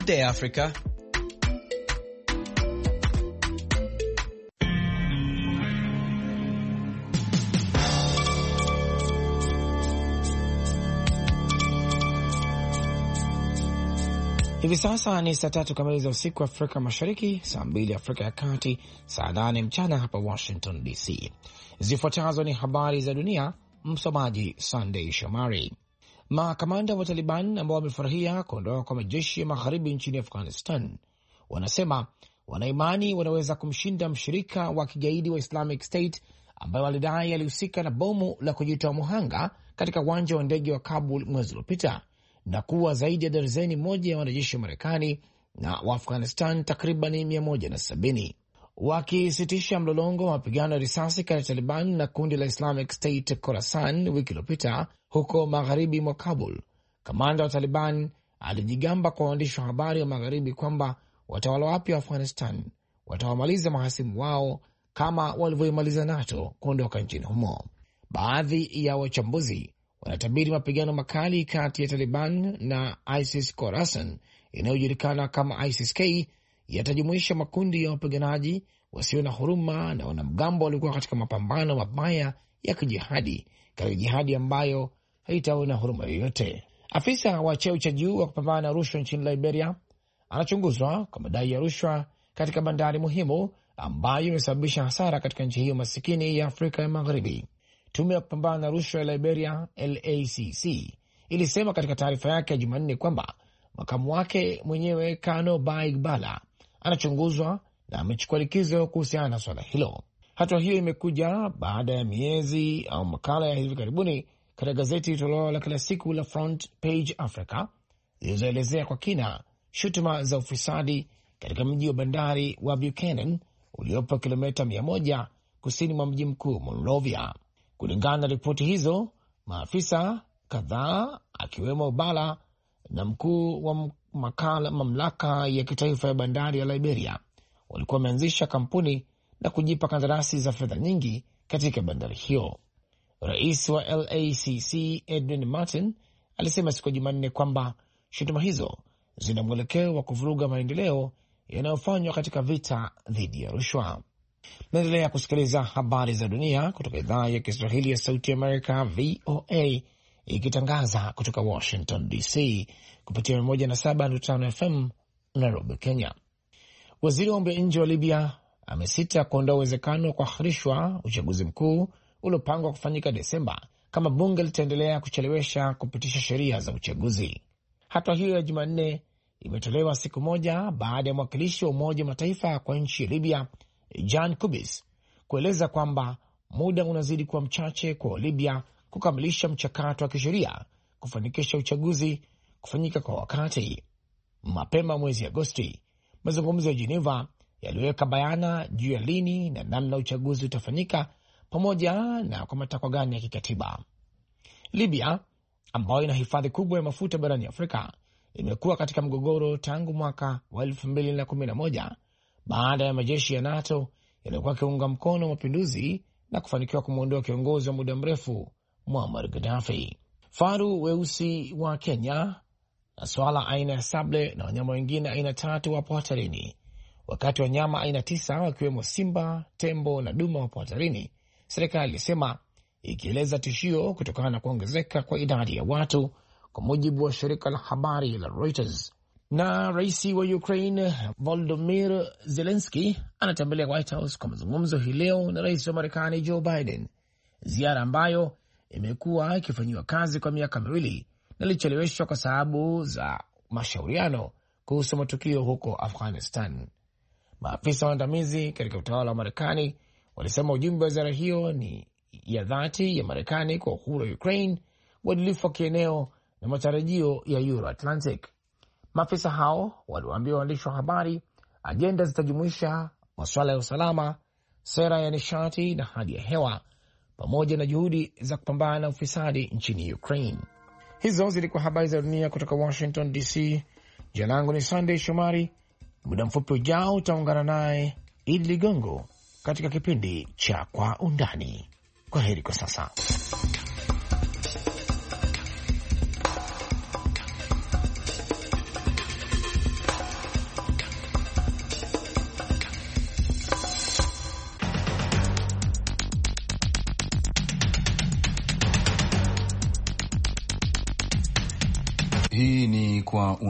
Day Africa. Hivi sasa ni saa 3 kamili za usiku Afrika Mashariki, saa 2 Afrika ya Kati, saa 8 mchana hapa Washington DC. Zifuatazo ni habari za dunia, msomaji Sunday Shomari. Makamanda wa Taliban ambao wamefurahia kuondoka kwa majeshi ya magharibi nchini Afghanistan wanasema wanaimani wanaweza kumshinda mshirika wa kigaidi wa Islamic State ambaye walidai alihusika na bomu la kujitoa muhanga katika uwanja wa ndege wa Kabul mwezi uliopita na kuwa zaidi ya darzeni moja ya wanajeshi wa Marekani na wa Afghanistan takriban 170. Wakisitisha mlolongo wa mapigano ya risasi kati ya Taliban na kundi la Islamic State Khorasan wiki iliyopita huko magharibi mwa Kabul, kamanda wa Taliban alijigamba kwa waandishi wa habari wa magharibi kwamba watawala wapya wa Afghanistan watawamaliza mahasimu wao kama walivyoimaliza NATO kuondoka nchini humo. Baadhi ya wachambuzi wanatabiri mapigano makali kati ya Taliban na ISIS Khorasan inayojulikana kama ISIS-K yatajumuisha makundi ya wapiganaji wasio na huruma na wanamgambo walikuwa katika mapambano mabaya ya kijihadi, katika jihadi ambayo haitaona huruma yoyote. Afisa wa cheo cha juu wa kupambana na rushwa nchini Liberia anachunguzwa kwa madai ya rushwa katika bandari muhimu ambayo imesababisha hasara katika nchi hiyo masikini ya Afrika ya Magharibi. Tume ya kupambana na rushwa ya Liberia, LACC, ilisema katika taarifa yake ya Jumanne kwamba makamu wake mwenyewe Kano Baigbala anachunguzwa na amechukua likizo kuhusiana na swala hilo. Hatua hiyo imekuja baada ya miezi au makala ya hivi karibuni katika gazeti toleo la kila siku la Front Page Africa zilizoelezea kwa kina shutuma za ufisadi katika mji wa bandari wa Buchanan uliopo kilomita 100 kusini mwa mji mkuu Monrovia. Kulingana na ripoti hizo, maafisa kadhaa akiwemo Bala na mkuu wa mamlaka ya kitaifa ya bandari ya Liberia walikuwa wameanzisha kampuni na kujipa kandarasi za fedha nyingi katika bandari hiyo. Rais wa LACC Edwin Martin alisema siku ya Jumanne kwamba shutuma hizo zina mwelekeo wa kuvuruga maendeleo yanayofanywa katika vita dhidi ya rushwa. Naendelea kusikiliza habari za dunia kutoka idhaa ya Kiswahili ya Sauti ya Amerika, VOA, ikitangaza kutoka Washington DC kupitia 107.5 FM Nairobi, Kenya. Waziri wa mambo ya nje wa Libya amesita kuondoa uwezekano wa kuahirishwa uchaguzi mkuu uliopangwa kufanyika Desemba kama bunge litaendelea kuchelewesha kupitisha sheria za uchaguzi. Hatua hiyo ya Jumanne imetolewa siku moja baada ya mwakilishi wa Umoja wa Mataifa kwa nchi ya Libya Jan Kubis kueleza kwamba muda unazidi kuwa mchache kwa Libya kukamilisha mchakato wa kisheria kufanikisha uchaguzi kufanyika kwa wakati. Mapema mwezi Agosti, mazungumzo ya Geneva yaliweka bayana juu ya lini na namna uchaguzi utafanyika pamoja na kwa matakwa gani ya kikatiba. Libya ambayo ina hifadhi kubwa ya mafuta barani Afrika imekuwa katika mgogoro tangu mwaka wa 2011 baada ya majeshi ya NATO yaliyokuwa kiunga mkono mapinduzi na kufanikiwa kumwondoa kiongozi wa muda mrefu Muammar Gaddafi. Faru weusi wa Kenya na swala aina ya sable na wanyama wengine aina 3 wapo hatarini, wakati wanyama aina 9 wakiwemo simba, tembo na duma wapo hatarini, serikali ilisema, ikieleza tishio kutokana na kuongezeka kwa idadi ya watu, kwa mujibu wa shirika la habari la Reuters. Na rais wa Ukraine Volodymyr Zelensky anatembelea White House kwa mazungumzo hii leo na rais wa Marekani Joe Biden, ziara ambayo imekuwa ikifanyiwa kazi kwa miaka miwili na ilicheleweshwa kwa sababu za mashauriano kuhusu matukio huko Afghanistan. Maafisa waandamizi katika utawala wa Marekani walisema ujumbe wa ziara hiyo ni ya dhati ya Marekani kwa uhuru wa Ukraine, uadilifu wa kieneo na matarajio ya Euro-Atlantic. Maafisa hao waliwaambia waandishi wa habari ajenda zitajumuisha masuala ya usalama, sera ya nishati na hali ya hewa, pamoja na juhudi za kupambana na ufisadi nchini Ukraine. Hizo zilikuwa habari za dunia kutoka Washington DC. Jina langu ni Sunday Shomari. Muda mfupi ujao utaungana naye Idi Ligongo katika kipindi cha Kwa Undani. Kwa heri kwa sasa.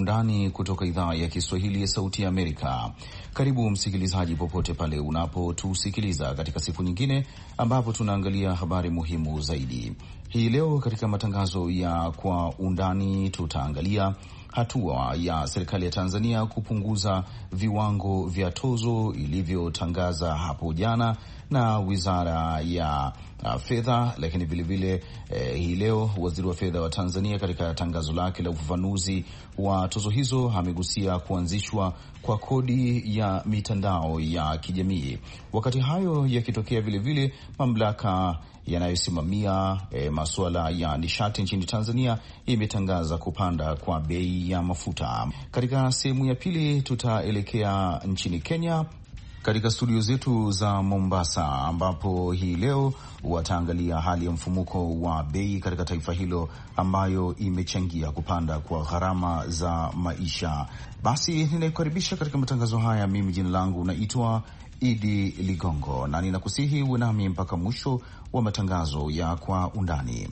undani kutoka idhaa ya Kiswahili ya Sauti ya Amerika. Karibu msikilizaji, popote pale unapotusikiliza katika siku nyingine ambapo tunaangalia habari muhimu zaidi. Hii leo katika matangazo ya Kwa Undani tutaangalia hatua ya serikali ya Tanzania kupunguza viwango vya tozo ilivyotangaza hapo jana na Wizara ya Fedha, lakini vilevile hii leo waziri wa fedha wa Tanzania katika tangazo lake la ufafanuzi wa tozo hizo amegusia kuanzishwa kwa kodi ya mitandao ya kijamii. Wakati hayo yakitokea, vilevile mamlaka yanayosimamia masuala ya nishati nchini Tanzania imetangaza kupanda kwa bei ya mafuta. Katika sehemu ya pili tutaelekea nchini Kenya katika studio zetu za Mombasa, ambapo hii leo wataangalia hali ya mfumuko wa bei katika taifa hilo ambayo imechangia kupanda kwa gharama za maisha. Basi ninakukaribisha katika matangazo haya. Mimi jina langu naitwa Idi Ligongo na ninakusihi uwe nami mpaka mwisho wa matangazo ya Kwa Undani.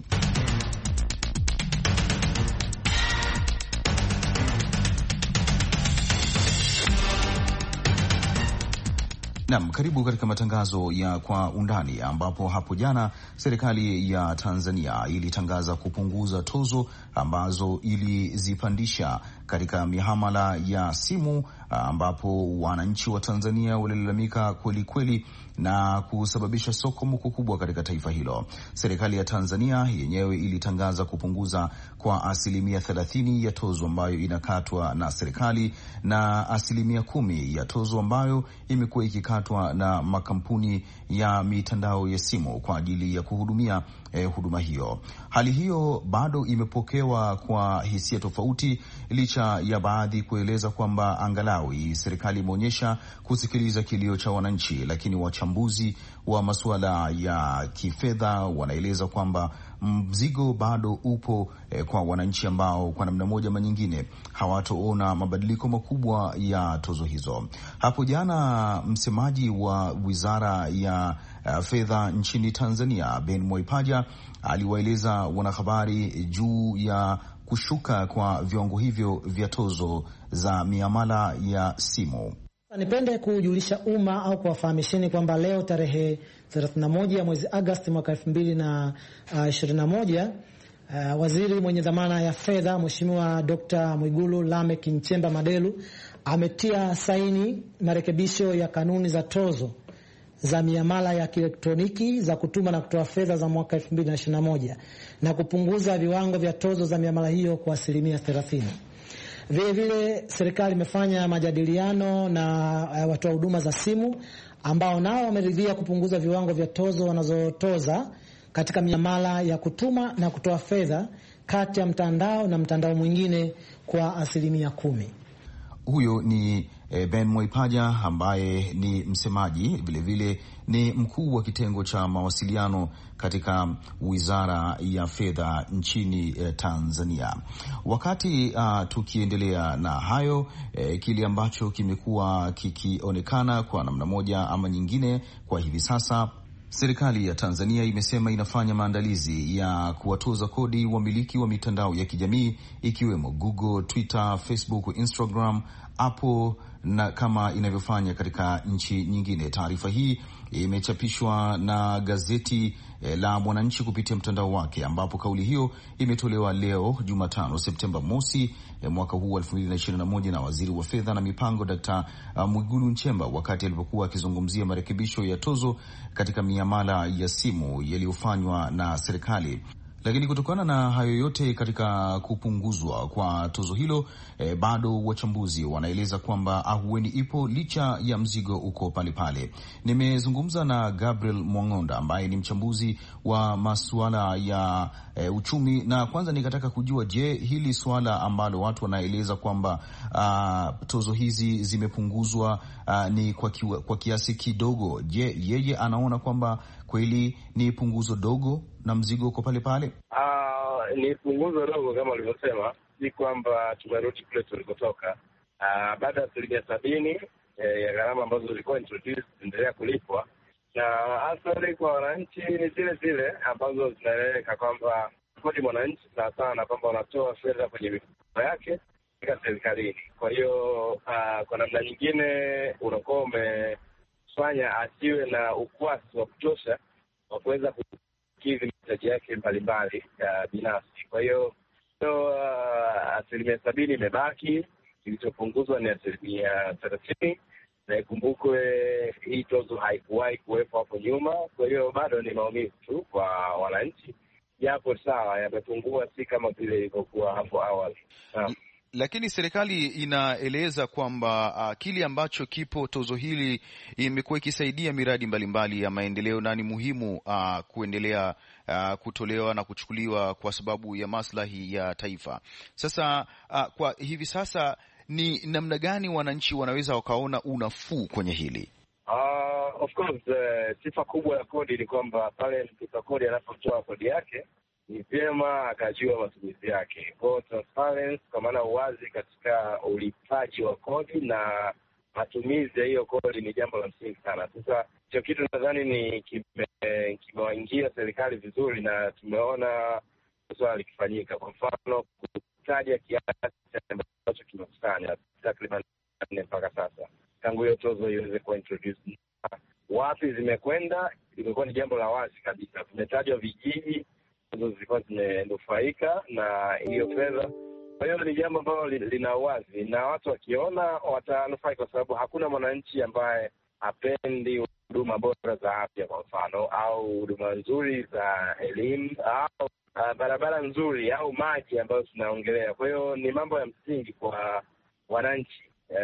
Naam, karibu katika matangazo ya Kwa Undani, ambapo hapo jana serikali ya Tanzania ilitangaza kupunguza tozo ambazo ilizipandisha katika mihamala ya simu, ambapo wananchi wa Tanzania walilalamika kweli kweli na kusababisha sokomoko kubwa katika taifa hilo. Serikali ya Tanzania yenyewe ilitangaza kupunguza kwa 30% ya tozo ambayo inakatwa na serikali na 10% ya tozo ambayo imekuwa ikikatwa na makampuni ya mitandao ya simu kwa ajili ya kuhudumia huduma hiyo. Hali hiyo bado imepokewa kwa hisia tofauti, licha ya baadhi kueleza kwamba angalau serikali imeonyesha kusikiliza kilio cha wananchi, lakini wachambuzi wa masuala ya kifedha wanaeleza kwamba mzigo bado upo kwa wananchi ambao kwa namna moja ama nyingine hawatoona mabadiliko makubwa ya tozo hizo. Hapo jana msemaji wa Wizara ya Fedha nchini Tanzania, Ben Mwaipaja, aliwaeleza wanahabari juu ya kushuka kwa viwango hivyo vya tozo za miamala ya simu. Nipende kujulisha umma au kuwafahamisheni kwamba leo tarehe 31 ya mwezi Agosti mwaka 2021, waziri mwenye dhamana ya fedha Mheshimiwa Dr. Mwigulu Lameck Nchemba Madelu ametia saini marekebisho ya kanuni za tozo za miamala ya kielektroniki za kutuma na kutoa fedha za mwaka 2021 na kupunguza viwango vya tozo za miamala hiyo kwa 30%. Vile vile serikali imefanya majadiliano na watoa huduma za simu ambao nao wameridhia kupunguza viwango vya tozo wanazotoza katika miamala ya kutuma na kutoa fedha kati ya mtandao na mtandao mwingine kwa 10%. Huyo ni Ben Mwaipaja ambaye ni msemaji, vilevile ni mkuu wa kitengo cha mawasiliano katika Wizara ya Fedha nchini Tanzania. Wakati tukiendelea na hayo, kile ambacho kimekuwa kikionekana kwa namna moja ama nyingine kwa hivi sasa, serikali ya Tanzania imesema inafanya maandalizi ya kuwatoza kodi wamiliki wa mitandao ya kijamii ikiwemo Google, Twitter, Facebook, Instagram, Apple na kama inavyofanya katika nchi nyingine. Taarifa hii imechapishwa na gazeti la Mwananchi kupitia mtandao wake, ambapo kauli hiyo imetolewa leo Jumatano Septemba mosi mwaka huu 2021 na waziri wa fedha na mipango Dr. Mwigulu Nchemba wakati alipokuwa akizungumzia marekebisho ya tozo katika miamala ya simu yaliyofanywa na serikali. Lakini kutokana na hayo yote katika kupunguzwa kwa tozo hilo, bado wachambuzi wanaeleza kwamba ahueni ipo licha ya mzigo uko pale pale. Nimezungumza na Gabriel Mwang'onda ambaye ni mchambuzi wa masuala ya uchumi, na kwanza nikataka kujua, je, hili swala ambalo watu wanaeleza kwamba tozo hizi zimepunguzwa ni kwa kiasi kidogo, je, yeye anaona kwamba kweli ni punguzo dogo na mzigo uko pale pale? Ni punguzo dogo kama ulivyosema, si kwamba tumerudi kule tulikotoka. Baada ya 70% ya gharama ambazo zilikuwa introduced zinaendelea kulipwa, na athari kwa wananchi ni zile zile ambazo zinaeleweka kwamba kodi mwananchi sawa na kwamba wanatoa fedha kwenye mifuko yake serikalini. Kwa hiyo kwa namna nyingine unakuwa umefanya asiwe na ukwasi wa kutosha wa kuweza kukidhi mahitaji yake mbalimbali binafsi. Kwa hiyo 70% imebaki, kilichopunguzwa ni 30%, na ikumbukwe hii tozo haikuwahi kuwepo hapo nyuma. Kwa hiyo bado ni maumivu tu kwa wananchi, japo sawa yamepungua, si kama vile ilivyokuwa hapo awali. Lakini serikali inaeleza kwamba kile ambacho kipo tozo hili imekuwa ikisaidia miradi mbalimbali ya maendeleo na ni muhimu kuendelea kutolewa na kuchukuliwa kwa sababu ya maslahi ya taifa. Sasa kwa hivi sasa ni namna gani wananchi wanaweza wakaona unafuu kwenye hili? Of course, sifa kubwa ya kodi ni kwamba pale mlipa kodi anapotoa kodi yake ni vyema akajua matumizi yake. Kwa transparency, kwa maana uwazi katika ulipaji wa kodi na matumizi ya hiyo kodi ni jambo la msingi sana. Sasa hicho kitu nadhani ni kimewaingia serikali vizuri, na tumeona swala likifanyika. Kwa mfano, kutaja kiasi ambacho kimekusanya takriban 4 mpaka sasa tangu hiyo tozo iweze kuwa introduced, wapi zimekwenda, imekuwa ni jambo la wazi kabisa. Tumetajwa vijiji hizo zilikuwa zimenufaika na hiyo fedha. Kwa hiyo ni jambo ambalo lina uwazi, na watu wakiona watanufaika, kwa sababu hakuna mwananchi ambaye hapendi huduma bora za afya kwa mfano, au huduma nzuri za elimu, au barabara nzuri, au maji ambayo tunaongelea. Kwa hiyo ni mambo ya msingi kwa wananchi,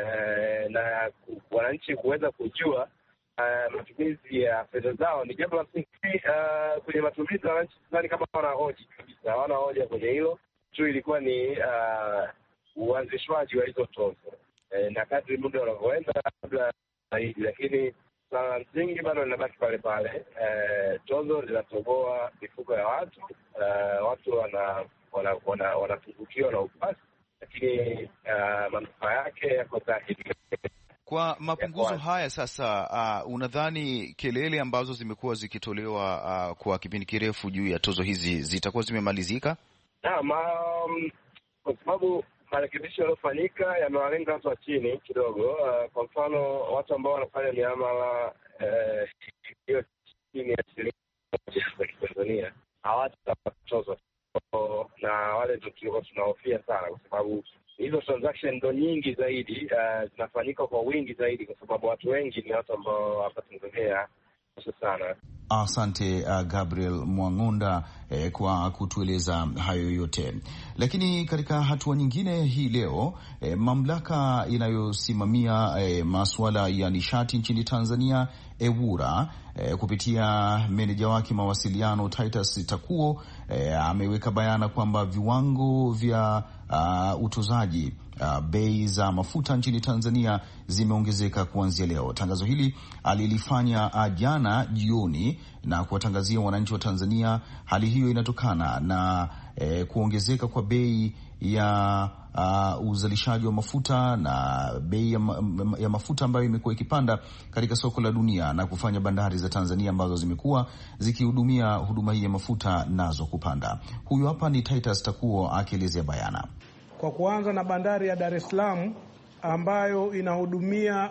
na wananchi kuweza kujua matumizi ya fedha zao ni jambo la msingi. Kwenye matumizi wananchi sidhani kama wanahoji kabisa, hawana hoja kwenye hilo tu. Ilikuwa ni uanzishwaji wa hizo tozo, na kadri muda unavyoenda labda zaidi, lakini swala la msingi bado linabaki pale pale. Tozo linatoboa mifuko ya watu, watu wanapungukiwa na upasi, lakini manufaa yake yako dhahiri. Kwa mapunguzo haya sasa, unadhani kelele ambazo zimekuwa zikitolewa kwa kipindi kirefu juu ya tozo hizi zitakuwa zimemalizika? Kwa sababu marekebisho yaliyofanyika yamewalenga watu wa chini kidogo. Kwa mfano, watu ambao wanafanya miamala hiyo chini ya shilingi za Kitanzania hawatatozwa, na wale ndio tulikuwa tunahofia sana, kwa sababu hizo transaction ndo nyingi zaidi, zinafanyika kwa wingi zaidi, kwa sababu watu wengi ni watu ambao hapa Tanzania sana. Asante Gabriel Mwang'onda kwa kutueleza hayo yote. Lakini katika hatua nyingine hii leo, mamlaka inayosimamia masuala ya nishati nchini Tanzania, EWURA, kupitia meneja wake mawasiliano Titus Takuo, ameweka bayana kwamba viwango vya utozaji bei za mafuta nchini Tanzania zimeongezeka kuanzia leo. Tangazo hili alilifanya jana jioni na kuwatangazia wananchi wa Tanzania. Hali hiyo inatokana na kuongezeka kwa bei ya uzalishaji wa mafuta na bei ya mafuta ambayo imekuwa ikipanda katika soko la dunia, na kufanya bandari za Tanzania ambazo zimekuwa zikihudumia huduma hii ya mafuta nazo kupanda. Huyu hapa ni Titus Takuo akielezea bayana. Kwa kuanza na bandari ya Dar es Salaam ambayo inahudumia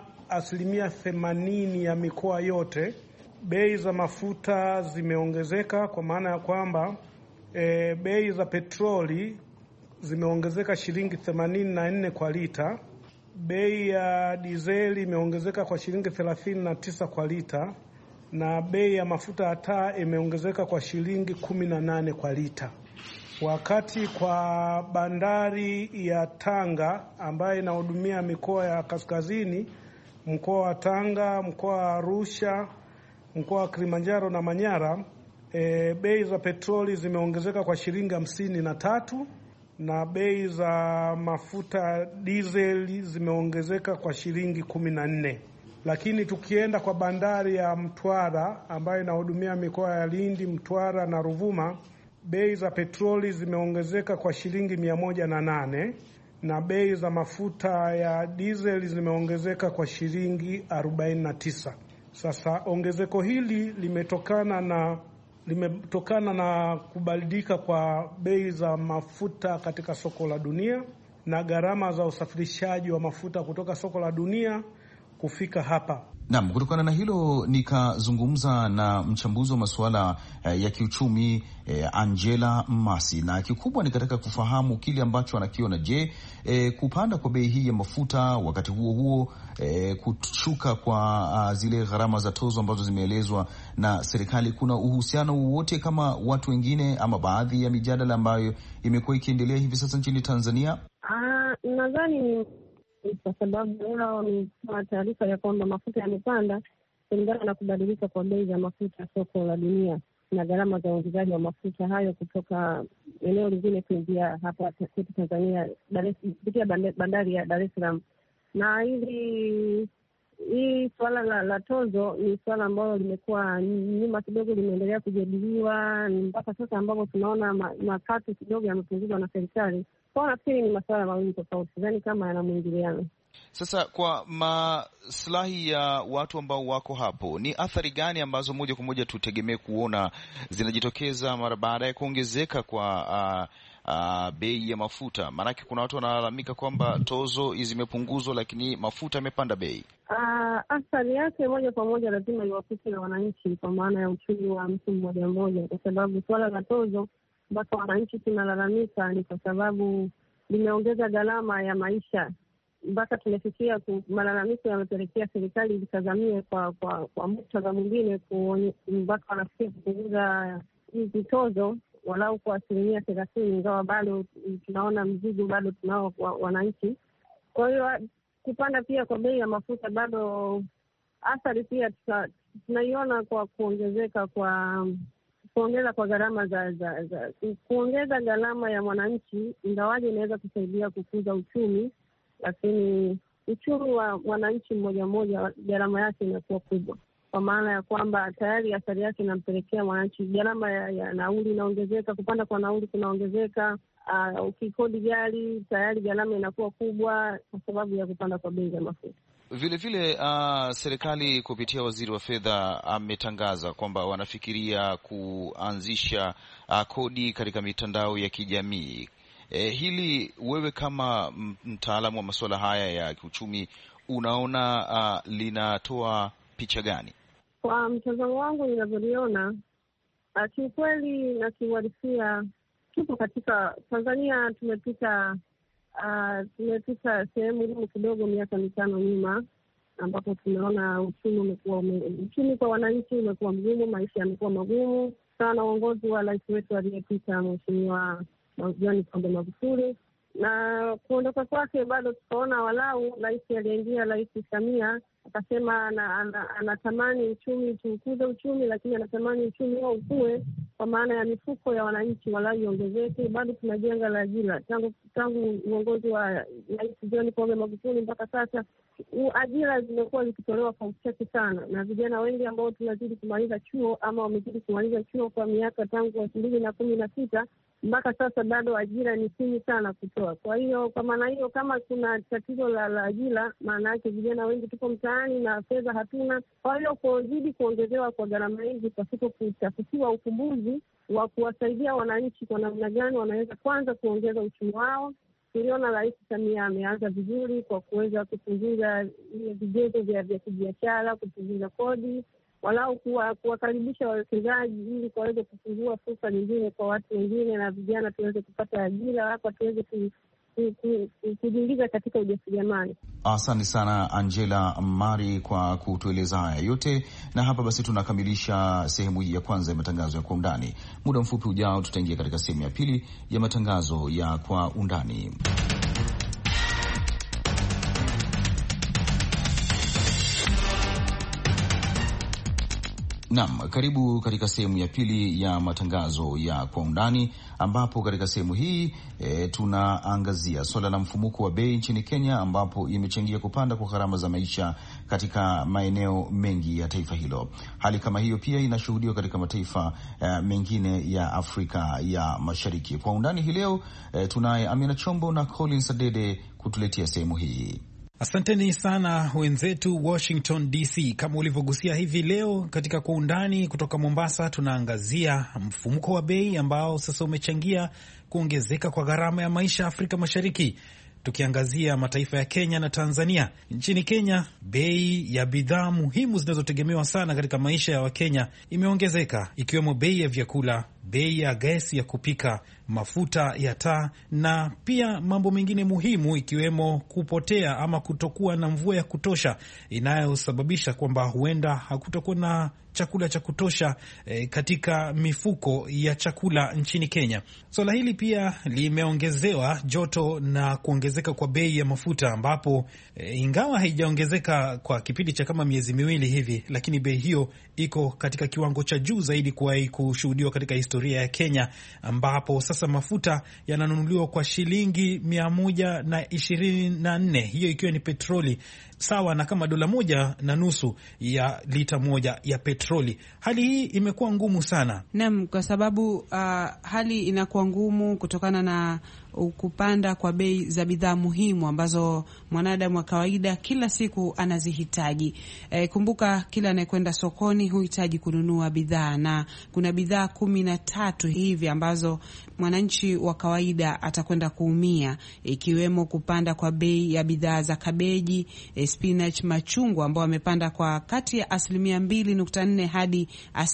80% ya mikoa yote, bei za mafuta zimeongezeka, kwa maana ya kwamba bei za petroli zimeongezeka shilingi 84 kwa lita, bei ya dizeli imeongezeka kwa shilingi 39 kwa lita, na bei ya mafuta ya taa imeongezeka kwa shilingi 18 kwa lita. Wakati kwa bandari ya Tanga ambayo inahudumia mikoa ya kaskazini, mkoa wa Tanga, mkoa wa Arusha, mkoa wa Kilimanjaro na Manyara, bei za petroli zimeongezeka kwa shilingi 53, na bei za mafuta diesel zimeongezeka kwa shilingi 14. Lakini tukienda kwa bandari ya Mtwara ambayo inahudumia mikoa ya Lindi, Mtwara na Ruvuma, bei za petroli zimeongezeka kwa shilingi 108, na bei za mafuta ya diesel zimeongezeka kwa shilingi 49. Sasa ongezeko hili limetokana na kubadilika kwa bei za mafuta katika soko la dunia, na gharama za usafirishaji wa mafuta kutoka soko la dunia kufika hapa. Naam, kutokana na hilo nikazungumza na mchambuzi wa masuala ya kiuchumi Angela Mmasi, na kikubwa nikataka kufahamu kile ambacho anakiona. Je, kupanda kwa bei hii ya mafuta, wakati huo huo kushuka kwa zile gharama za tozo ambazo zimeelezwa na serikali, kuna uhusiano wowote kama watu wengine ama baadhi ya mijadala ambayo imekuwa ikiendelea hivi sasa nchini Tanzania? Nadhani ni kwa sababu wao wametoa taarifa ya kwamba mafuta yamepanda kulingana na kubadilika kwa bei za mafuta soko la dunia na gharama za uingizaji wa mafuta hayo kutoka eneo lingine kuingia hapa kwetu Tanzania kupitia bandari ya Dar es Salaam. Na hii swala la tozo ni swala ambalo limekuwa nyuma kidogo, limeendelea kujadiliwa mpaka sasa ambapo tunaona makato kidogo yamepunguzwa na serikali. Kwa nafikiri ni masuala mawili tofauti, sidhani kama yana mwingiliano. Sasa kwa maslahi ya watu ambao wako hapo, ni athari gani ambazo moja kwa moja tutegemee kuona zinajitokeza mara baada ya kuongezeka kwa bei ya mafuta? Maanake kuna watu wanalalamika kwamba tozo zimepunguzwa lakini mafuta yamepanda bei. Athari yake moja kwa moja lazima iwafike na wananchi, kwa maana ya uchumi wa mtu mmoja mmoja, kwa sababu swala la tozo mpaka wananchi tunalalamika ni kwa sababu limeongeza gharama ya maisha, mpaka tumefikia malalamiko yamepelekea serikali zitazamie kwa muktadha mwingine mpaka wanafikia kupunguza hizi tozo walau kwa 30%, ingawa bado tunaona mzigo bado tunao kwa wananchi. Kwa hiyo kupanda pia kwa bei ya mafuta bado athari pia tunaiona kwa kuongeza kwa gharama kuongeza gharama ya mwananchi, ingawaje inaweza kusaidia kukuza uchumi, lakini uchumi wa mwananchi mmoja mmoja gharama yake inakuwa kubwa, kwa maana ya kwamba tayari athari yake inampelekea mwananchi. Gharama ya nauli inaongezeka, kupanda kwa nauli kunaongezeka. Ukikodi gari tayari gharama inakuwa kubwa kwa sababu ya kupanda kwa bei za mafuta. Vilevile serikali kupitia waziri wa fedha ametangaza kwamba wanafikiria kuanzisha kodi katika mitandao ya kijamii. Hili wewe kama mtaalamu wa masuala haya ya kiuchumi unaona linatoa picha gani? Kwa mtazamo wangu ninavyoliona, kiukweli na kiuhalisia, tupo katika Tanzania tumepita sehemu ngumu kidogo miaka 5 nyuma, ambapo tumeona uchumi kwa wananchi umekuwa mgumu, maisha yamekuwa magumu sana. Uongozi wa rais wetu aliyepita Mheshimiwa John Pombe Magufuli, na kuondoka kwake bado tukaona walau rais aliyeingia, Rais Samia, akasema anatamani uchumi tukuze uchumi, lakini anatamani uchumi huo ukue kwa maana ya mifuko ya wananchi walau iongezeke. Bado tuna janga la ajira tangu uongozi wa Rais John Pombe Magufuli mpaka sasa. Ajira zimekuwa zikitolewa kwa uchache sana, na vijana wengi ambao tunazidi kumaliza chuo ama wamezidi kumaliza chuo kwa miaka tangu 2016 mpaka sasa bado ajira ni chini sana kutoa. Kwa hiyo kwa maana hiyo, kama kuna tatizo la ajira, maana yake vijana wengi tupo mtaani na fedha hatuna. Kwa hiyo kuzidi kuongezewa kwa gharama hizi pasipo kutafutiwa ufumbuzi wa kuwasaidia wananchi kwa namna gani wanaweza kwanza kuongeza uchumi wao. Tuliona Rais Samia ameanza vizuri kwa kuweza kupunguza vigezo vya kibiashara, kupunguza kodi, walau kuwakaribisha wawekezaji ili waweze kufungua fursa nyingine kwa watu wengine na vijana tuweze kupata ajira, hapa tuweze kujiingiza katika ujasiriamali. Asante sana Angela Mari kwa kutueleza haya yote, na hapa basi tunakamilisha sehemu hii ya kwanza ya matangazo ya Kwa Undani. Muda mfupi ujao tutaingia katika sehemu ya pili ya matangazo ya Kwa Undani. Naam, karibu katika sehemu ya pili ya matangazo ya Kwa Undani, ambapo katika sehemu hii tunaangazia suala la mfumuko wa bei nchini Kenya, ambapo imechangia kupanda kwa gharama za maisha katika maeneo mengi ya taifa hilo. Hali kama hiyo pia inashuhudiwa katika mataifa mengine ya Afrika ya Mashariki. Kwa Undani hii leo tunaye Amina Chombo na Collins Adede kutuletea sehemu hii. Asanteni sana wenzetu Washington DC. Kama ulivyogusia hivi leo katika Kwa Undani kutoka Mombasa, tunaangazia mfumuko wa bei ambao sasa umechangia kuongezeka kwa gharama ya maisha Afrika Mashariki. tukiangazia mataifa ya Kenya na Tanzania. Nchini Kenya, bei ya bidhaa muhimu zinazotegemewa sana katika maisha ya Wakenya imeongezeka, ikiwemo bei ya vyakula, bei ya gesi ya kupika, mafuta ya taa na pia mambo mengine muhimu, ikiwemo kupotea ama kutokuwa na mvua ya kutosha inayosababisha kwamba huenda hakutakuwa na chakula cha kutosha katika mifuko ya chakula nchini Kenya. Swala hili pia limeongezewa joto na kuongezeka kwa bei ya mafuta, ambapo ingawa haijaongezeka kwa kipindi cha kama miezi miwili hivi, lakini bei hiyo iko katika kiwango cha juu zaidi kuwahi kushuhudiwa katika historia ya Kenya, ambapo sasa mafuta yananunuliwa kwa shilingi 124, hiyo ikiwa ni petroli sawa na kama $1.50 ya lita moja ya petroli. Hali hii imekuwa ngumu sana. Naam, kwa sababu hali inakuwa ngumu kutokana na kupanda kwa bei za bidhaa muhimu ambazo mwanadamu wa kawaida kila siku anazihitaji. Kumbuka kila anayekwenda sokoni huhitaji kununua bidhaa, na kuna bidhaa 13 hivi ambazo mwananchi wa kawaida atakwenda kuumia, ikiwemo kupanda kwa bei ya bidhaa za kabeji, spinach, machungwa ambao wamepanda kwa kati ya 2.4 hadi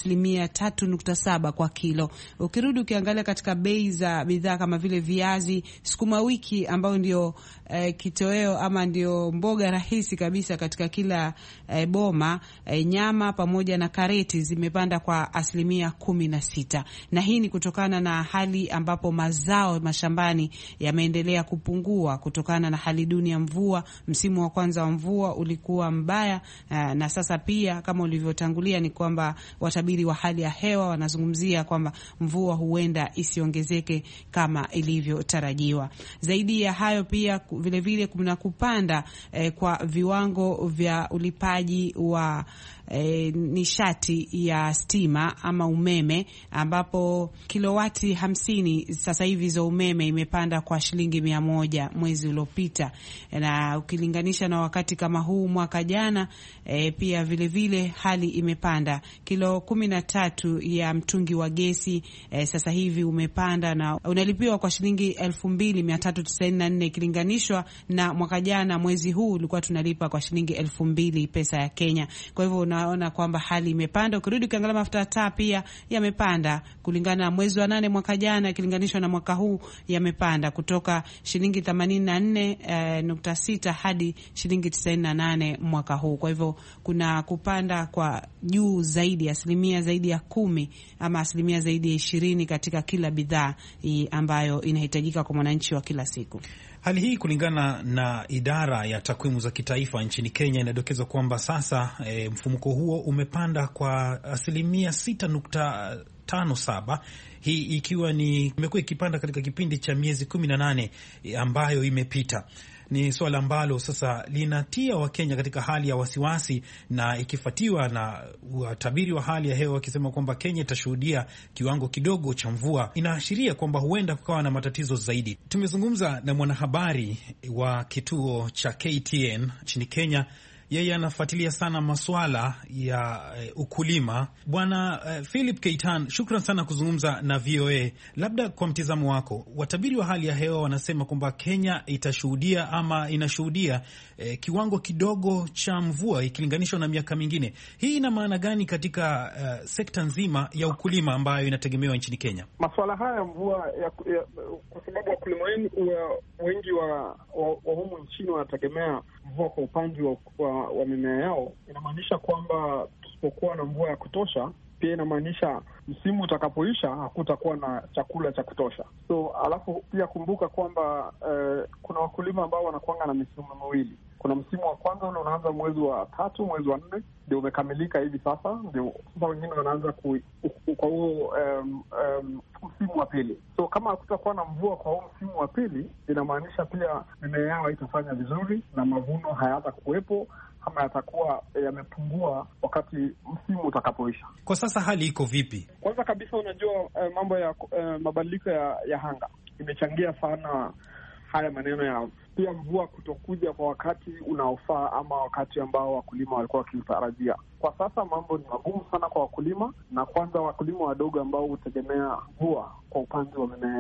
3.7 kwa kilo. Ukirudi ukiangalia katika bei za bidhaa kama vile viazi, sukuma wiki ambayo ndio kitoweo ama ndio mboga rahisi kabisa katika kila boma, nyama pamoja na kareti zimepanda kwa 16%, na hii ni kutokana na hali ambapo mazao mashambani yameendelea kupungua kutokana na hali duni ya mvua. Msimu wa kwanza wa mvua ulikuwa mbaya, na sasa pia kama ulivyotangulia ni kwamba watabiri wa hali ya hewa wanazungumzia kwamba mvua huenda isiongezeke kama ilivyotarajiwa. Zaidi ya hayo pia vilevile kuna kupanda kwa viwango vya ulipaji wa nishati ya stima ama umeme, ambapo kilowati 50 sasa hivi za umeme imepanda kwa shilingi 100 mwezi uliopita, na ukilinganisha na wakati kama huu mwaka jana pia vile hali imepanda. Kilo 13 ya mtungi wa gesi sasa hivi umepanda na unalipiwa kwa shilingi 2394 ikilinganishwa na mwaka jana mwezi huu ulikuwa tunalipa kwa shilingi 2000 pesa ya Kenya. Kwa hivyo unaona kwamba hali imepanda. Ukirudi ukiangalia mafuta ya taa pia yamepanda kulingana na mwezi wa 8 mwaka jana ikilinganishwa na mwaka huu, yamepanda kutoka shilingi 84.6 hadi shilingi 98 mwaka huu. Kwa hivyo kuna kupanda kwa juu zaidi, asilimia zaidi ya 10 ama asilimia zaidi ya 20 katika kila bidhaa ambayo inahitajika kwa mwananchi wa kila siku. Hali hii kulingana na idara ya takwimu za kitaifa nchini Kenya inadokeza kwamba sasa mfumuko huo umepanda kwa asilimia 6.57, hii ikiwa imekuwa ikipanda katika kipindi cha miezi 18 ambayo imepita. Ni swala ambalo sasa linatia Wakenya katika hali ya wasiwasi, na ikifuatiwa na watabiri wa hali ya hewa wakisema kwamba Kenya itashuhudia kiwango kidogo cha mvua, inaashiria kwamba huenda kukawa na matatizo zaidi. Tumezungumza na mwanahabari wa kituo cha KTN nchini Kenya. Yeye anafuatilia sana masuala ya ukulima. Bwana Philip Keitan, shukran sana kuzungumza na VOA. Labda kwa mtizamo wako, watabiri wa hali ya hewa wanasema kwamba Kenya itashuhudia ama inashuhudia kiwango kidogo cha mvua ikilinganishwa na miaka mingine. Hii ina maana gani katika sekta nzima ya ukulima ambayo inategemewa nchini Kenya? Masuala haya ya mvua kwa sababu wakulima wengi wa humu nchini wanategemea mvua kwa upande wa mimea yao, inamaanisha kwamba tusipokuwa na mvua ya kutosha, pia inamaanisha msimu utakapoisha hakutakuwa na chakula cha kutosha. So alafu pia kumbuka kwamba kuna wakulima ambao wanakuanga na misimu miwili. Kuna msimu wa kwanza ule unaanza mwezi wa 3, mwezi wa 4 ndio umekamilika hivi sasa, ndio sasa wengine wanaanza kwa huo msimu wa pili. So kama hakutakuwa na mvua kwa huo msimu wa pili, inamaanisha pia mimea yao haitafanya vizuri na mavuno hayatakuwepo kama yatakuwa yamepungua wakati msimu utakapoisha. Kwa sasa hali iko vipi? Kwanza kabisa, unajua mambo ya mabadiliko ya anga imechangia sana haya maneno ya pia mvua kutokuja kwa wakati unaofaa ama wakati ambao wakulima walikuwa wakitarajia. Kwa sasa mambo ni magumu sana kwa wakulima, na kwanza wakulima wadogo ambao hutegemea mvua kwa upande wa mimea yao.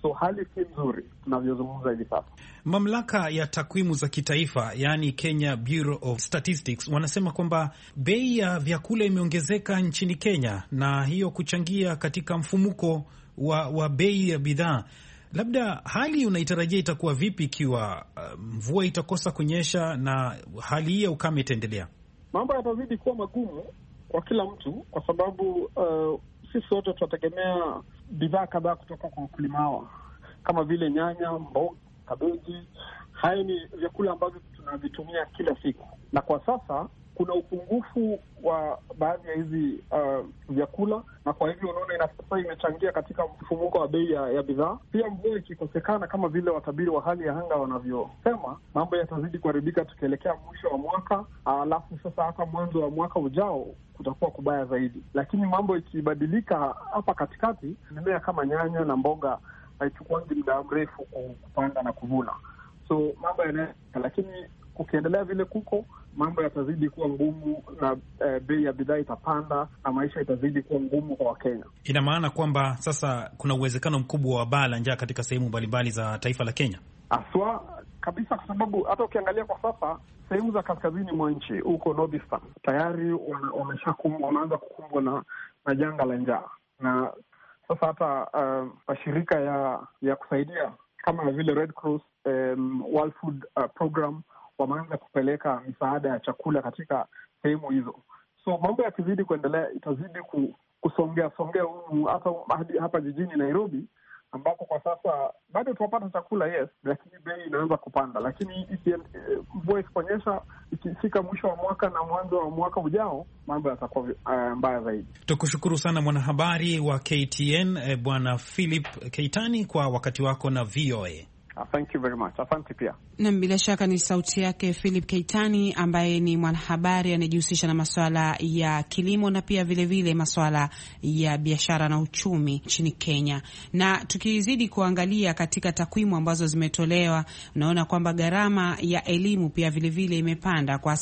So hali si nzuri tunavyozungumza hivi sasa. Mamlaka ya takwimu za kitaifa, yani Kenya Bureau of Statistics, wanasema kwamba bei ya vyakula imeongezeka nchini Kenya na hiyo kuchangia katika mfumuko wa bei ya bidhaa. Labda hali unaitarajia itakuwa vipi ikiwa mvua itakosa kunyesha na hali hii ya ukame itaendelea? Mambo yatazidi kuwa magumu kwa kila mtu, kwa sababu sisi wote tunategemea bidhaa kadhaa kutoka kwa wakulima hawa, kama vile nyanya, mboga, kabeji. Haya ni vyakula ambavyo tunavitumia kila siku, na kwa sasa kuna upungufu wa baadhi ya hizi vyakula, na kwa hivyo unaona sasa imechangia katika mfumuko wa bei ya bidhaa. Pia mvua ikikosekana, kama vile watabiri wa hali ya anga wanavyosema, mambo yatazidi kuharibika tukielekea mwisho wa mwaka, alafu sasa hata mwanzo wa mwaka ujao kutakuwa kubaya zaidi. Lakini mambo ikibadilika hapa katikati, mimea kama nyanya na mboga haichukuangi muda mrefu kupanda na kuvuna, so mambo yanaenda. Lakini ukiendelea vile kuko, mambo yatazidi kuwa ngumu na bei ya bidhaa itapanda na maisha itazidi kuwa ngumu kwa Wakenya. Ina maana kwamba sasa kuna uwezekano mkubwa wa baa la njaa katika sehemu mbalimbali za taifa la Kenya. Aswa kabisa, kwa sababu hata ukiangalia kwa sasa sehemu za kaskazini mwa nchi huko Northeastern tayari wameanza kukumbwa na janga la njaa, na sasa hata mashirika ya kusaidia kama vile Red Cross, World Food Program wameanza kupeleka misaada ya chakula katika sehemu hizo. So mambo yakizidi kuendelea itazidi kusongea humu hapa jijini Nairobi, ambapo kwa sasa bado tunapata chakula, yes, lakini bei inaanza kupanda. Lakini mvua isiponyesha, ikifika mwisho wa mwaka na mwanzo wa mwaka ujao, mambo yatakuwa mbaya zaidi. Tukushukuru sana mwanahabari wa KTN Bwana Philip Keitani kwa wakati wako na VOA. Thank you very much. Asante pia. Na bila shaka ni sauti yake Philip Keitani, ambaye ni mwanahabari anayejihusisha na masuala ya kilimo na pia vile masuala ya biashara na uchumi nchini Kenya. Na tukizidi kuangalia katika takwimu ambazo zimetolewa, unaona kwamba gharama ya elimu pia vile imepanda kwa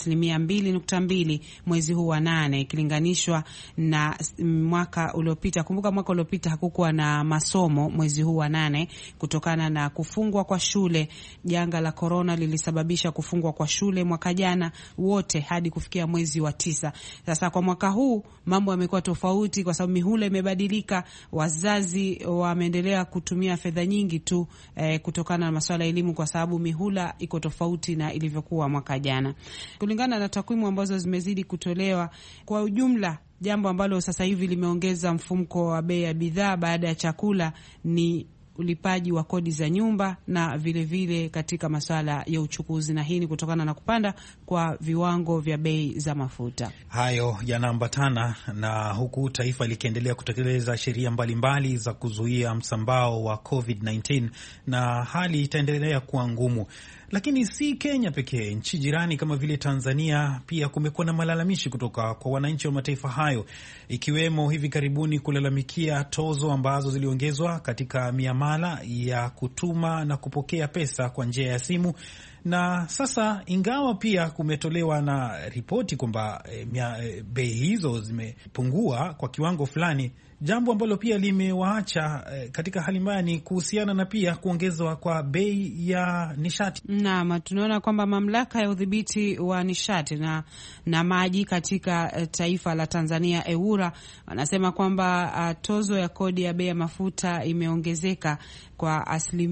2.2% mwezi huu wa 8 ikilinganishwa na mwaka uliopita. Kumbuka mwaka uliopita hakukuwa na masomo mwezi huu wa 8 kutokana na kufungwa kwa shule. Janga la corona lilisababisha kufungwa kwa shule mwaka jana wote hadi kufikia mwezi wa 9. Sasa kwa mwaka huu mambo yamekuwa tofauti kwa sababu mihula imebadilika. Wazazi wameendelea kutumia fedha nyingi tu kutokana na masuala ya elimu, kwa sababu mihula iko tofauti na ilivyokuwa mwaka jana. Kulingana na takwimu ambazo zimezidi kutolewa, kwa ujumla jambo ambalo sasa hivi limeongeza mfumuko wa bei ya bidhaa baada ya chakula ni ulipaji wa kodi za nyumba na vile katika masuala ya uchukuzi, na hii ni kutokana na kupanda kwa viwango vya bei za mafuta. Hayo yanaambatana na huku taifa likiendelea kutekeleza sheria mbalimbali za kuzuia msambao wa COVID-19 na hali itaendelea kuwa ngumu. Lakini si Kenya pekee, nchi jirani kama vile Tanzania pia kumekuwa na malalamishi kutoka kwa wananchi wa mataifa hayo, ikiwemo hivi karibuni kulalamikia tozo ambazo ziliongezwa katika miamala ya kutuma na kupokea pesa kwa njia ya simu. Na sasa ingawa pia kumetolewa na ripoti kwamba bei hizo zimepungua kwa kiwango fulani, jambo ambalo pia limewaacha katika hali mbaya ni kuhusiana na pia kuongezwa kwa bei ya nishati. Naam, tunaona kwamba mamlaka ya udhibiti wa nishati na maji katika taifa la Tanzania EWURA wanasema kwamba tozo ya kodi ya bei ya mafuta imeongezeka kwa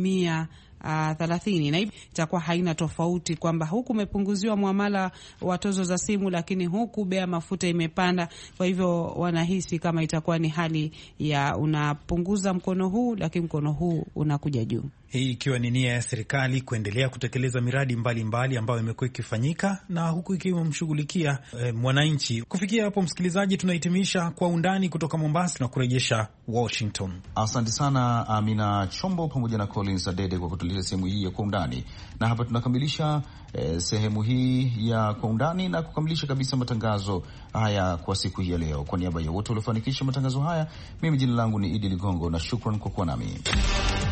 30%, na hivi itakuwa haina tofauti kwamba huku umepunguziwa muamala wa tozo za simu, lakini huku bei ya mafuta imepanda. Kwa hivyo wanahisi kama itakuwa ni hali ya unapunguza mkono huu lakini mkono huu unakuja juu. Hii ikiwa ni nia ya serikali kuendelea kutekeleza miradi mbalimbali ambayo imekuwa ikifanyika na huku ikiwa mshughulikia mwananchi. Kufikia hapo, msikilizaji, tunahitimisha Kwa Undani kutoka Mombasa na kurejesha Washington. Asante sana Amina Chombo pamoja na Collins Adede kwa kutuletea sehemu hii ya Kwa Undani, na hapa tunakamilisha sehemu hii ya Kwa Undani na kukamilisha kabisa matangazo haya kwa siku hii ya leo. Kwa niaba ya wote waliofanikisha matangazo haya, mimi jina langu ni Idi Ligongo na shukran kwa kuwa nami.